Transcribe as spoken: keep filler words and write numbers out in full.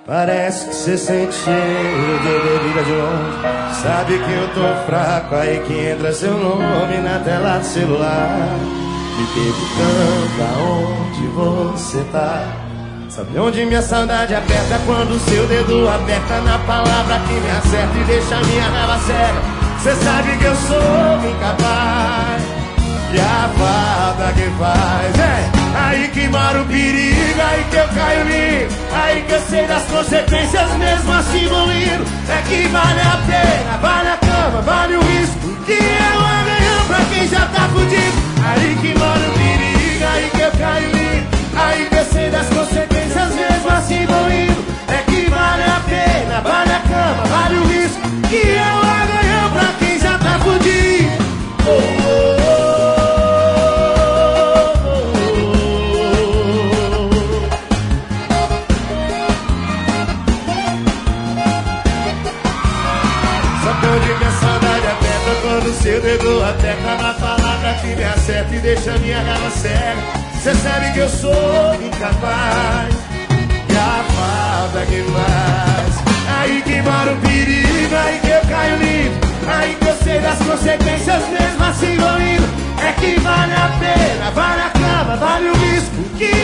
Parece que cê sente cheiro de bebida de longe. Sabe que eu tô fraco, aí que entra seu nome na tela do celular. Me perguntando aonde você tá. Sabe onde minha saudade aperta quando seu dedo aperta na palavra que me acerta e deixa minha raiva cega. Cê sabe que eu sou incapaz e a falta que faz é aí que mora o perigo, aí que eu caio lindo, aí que eu sei das consequências mesmo assim vou indo. É que vale a pena, vale a cama, vale o risco, que é uma ganhão pra quem já tá fudido. Aí que mora o perigo, aí que eu caio lindo, aí que eu sei das consequências mesmo assim vou indo. É que vale a pena, vale a cama, vale o risco, que é uma ganhão pra quem já tá fudido. Oh, oh, oh. Onde minha saudade aperta quando seu dedo aperta na palavra que me acerta e deixa minha raiva cega. Cê sabe que eu sou incapaz e a falta que faz. Aí que mora o perigo, aí que eu caio lindo, aí que eu sei das consequências mesmo assim vou indo. É que vale a pena, vale a cama, vale o risco, que